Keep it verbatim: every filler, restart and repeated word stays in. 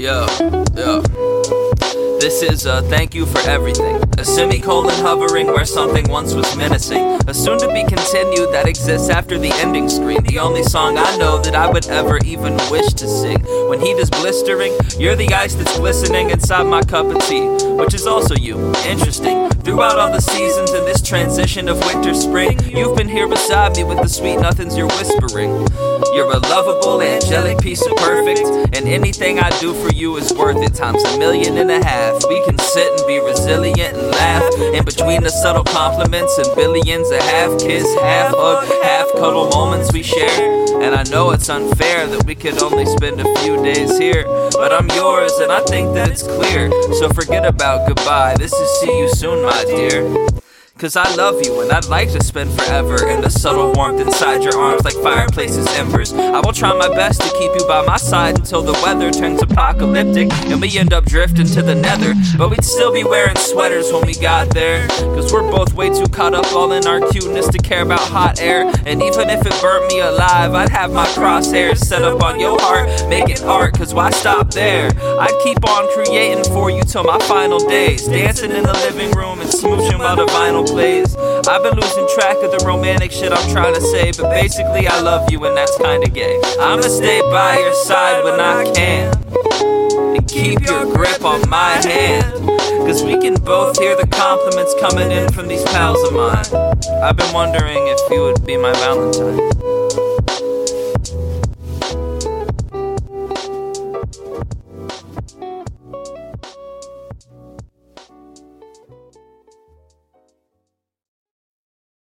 Yo, yo. This is a thank you for everything. A semicolon hovering where something once was menacing. A soon to be continued that exists after the ending screen. The only song I know that I would ever even wish to sing. When heat is blistering, you're the ice that's glistening inside my cup of tea, which is also you. Interesting. Throughout all the seasons in this transition of winter, spring, you've been here beside me with the sweet nothings you're whispering. You're a lovable, angelic piece of perfect, and anything I do for you is worth it times a million and a half. We can sit and be resilient and laugh in between the subtle compliments and billions of half kiss, half hug, half cuddle moments we share. And I know it's unfair that we could only spend a few days here, but I'm yours and I think that it's clear. So forget about goodbye, this is see you soon, my dear. Cause I love you and I'd like to spend forever in the subtle warmth inside your arms like fireplace's embers. I will try my best to keep you by my side until the weather turns apocalyptic and we end up drifting to the nether. But we'd still be wearing sweaters when we got there, cause we're both way too caught up all in our cuteness to care about hot air. And even if it burnt me alive, I'd have my crosshairs set up on your heart, making art, cause why stop there? I'd keep on creating for you till my final days, dancing in the living room and smooching while the vinyl plays. I've been losing track of the romantic shit I'm trying to say, but basically I love you and that's kinda gay. I'ma stay by your side when I can, and keep your grip on my hand, cause we can both hear the compliments coming in from these pals of mine. I've been wondering if you would be my Valentine.